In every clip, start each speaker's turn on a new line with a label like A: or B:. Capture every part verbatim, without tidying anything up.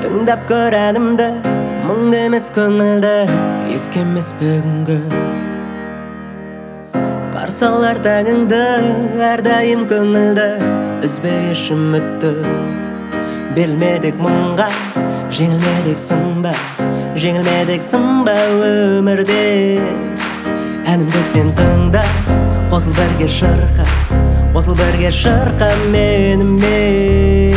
A: Тыңдап көр әнімді, мұңды емес көңілді, ескемес бүгінгі. Қарсы алар таңыңды, әрдайым көңілді, үзбей еш үмітті. Берілмедік мұңға, жеңілмедік сынба, жеңілмедік сынба өмірде. Әнімді сен тыңда, қосыл бірге шырқа, қосыл бірге шырқа менімен.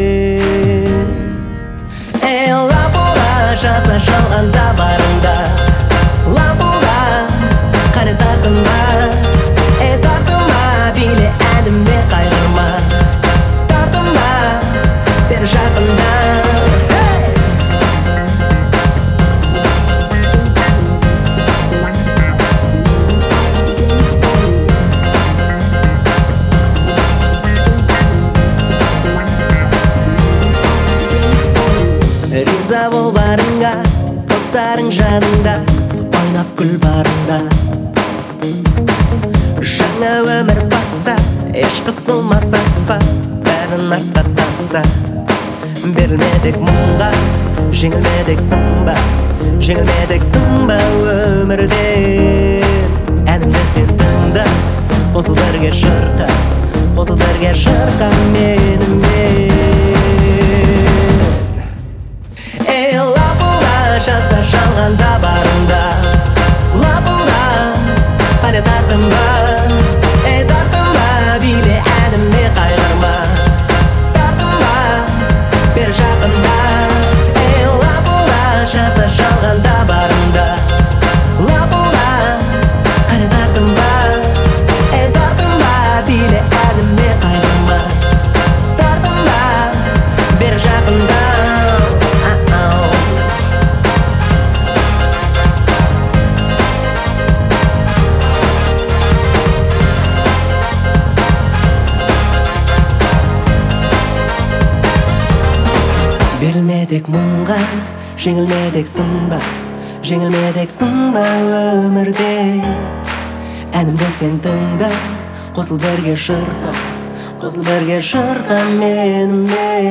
A: Эй, лапуға жаса шалғанда барында, лапуға қане тартыма, эй тартыма, биле әніме қайғырма, тартыма, бер жақында. Риза бол барыңа, достарың жаныңда, ойнап күл барында. Жаңа өмір баста, еш қысылмас аспа, бәрін артқа таста. Берілмедік мұңға, жеңілмедік сынба, жеңілмедік сынба өмірде. Әнімді сен тыңда, қосыл бірге шырқа, қосыл бірге шырқа менімен. Эй, лапуға жаса шалғанда барында, лапуға қане тартыма, эй тартыма, биле әніме қайғырма, тартыма, бер жақында. Эй, лапуға жаса шалғанда барында, лапуға қане тартыма, эй тартыма, биле әніме қайғырма, тартыма, бер жақында. Берілмедік мұңға, жеңілмедік сынба, жеңілмедік сынба өмірде. Әнімді сен тыңда, қосыл бірге шырқа, қосыл бірге шырқа менімен.